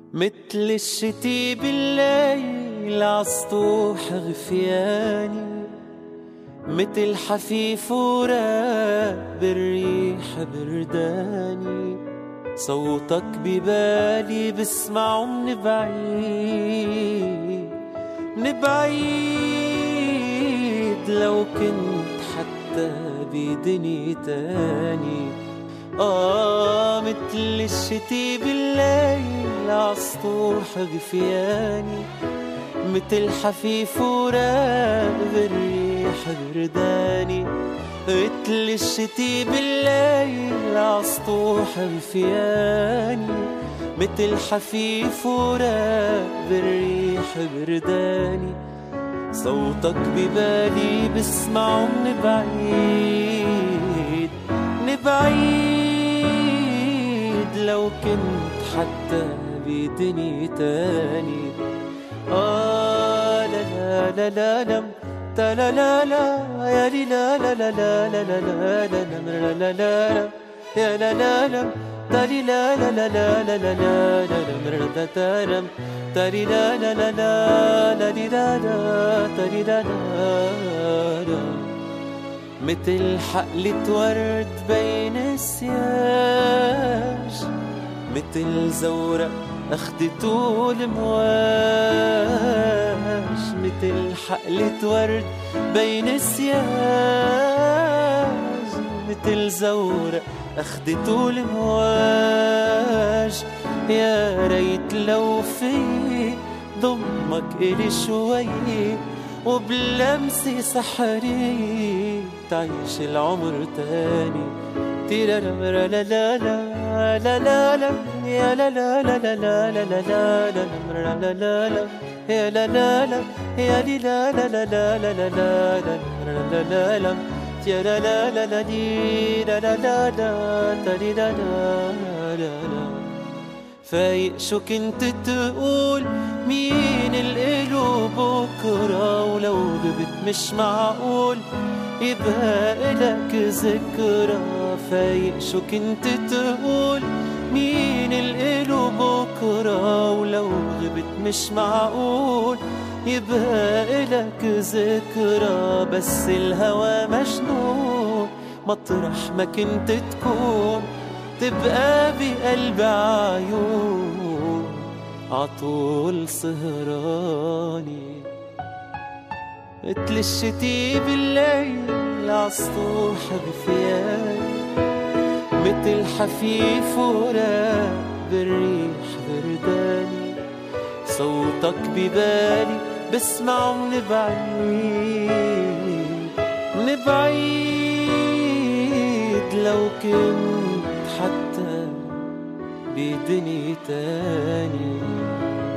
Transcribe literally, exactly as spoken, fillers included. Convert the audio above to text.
متل الشتي بالليل عالسطوح غفياني، متل حفيف وراق بالريح برداني. صوتك ببالي بسمعه من بعيد من بعيد، لو كنت حتى بدنيا تاني. آه متل الشتي بالليل عالسطوح غفياني، متل حفيف وراق بالريح برداني. متل الشتي بالليل عالسطوح غفياني، متل حفيف وراق بالريح برداني. صوتك ببالي بسمعه من بعيد من بعيد، لو كنت حتى بدنيا تاني. آه لا لا لا لا لا لا لا لا يا لي لا لا لا لا لا لا لا لا لا لا يا لا لا لا تالي لا لا لا لا لا لا لا لا تارم تالي لا لا لا لا لا لا لا تالي لا لا. متل حقلة ورد بين السياج، متل زورق أخدته المواج. متل حقلة ورد بين السياج، متل زورق أخدته المواج. يا ريت لو في ضمك إلي شوي، وبلمسة سحرية تعيش العمر تاني. تيرا لا لا لا لا لا لا لا يا لا لا لا لا لا لا لا لا لا لا لا يا لا لا لا يا لي لا لا لا لا لا لا لا لا لا لا يا لا لا لا لا دي لا لا لا لا تالي لا لا لا لا. فايق شو كنت تقول مين الإلو بكرة، ولو غبت مش معقول يبقى إلك ذكرى. فايق شو كنت تقول مين الإلو بكرة، ولو غبت مش معقول يبقى إلك ذكرى. بس الهوى مجنون مطرح ما كنت تكون، تبقى بقلب عيون عطول سهراني. متل الشتي بالليل عالسطوح غفياني، متل حفيف وراق بالريح برداني. صوتك ببالي بسمعه من بعيد من بعيد، لو كنت حتى بدنيا تاني.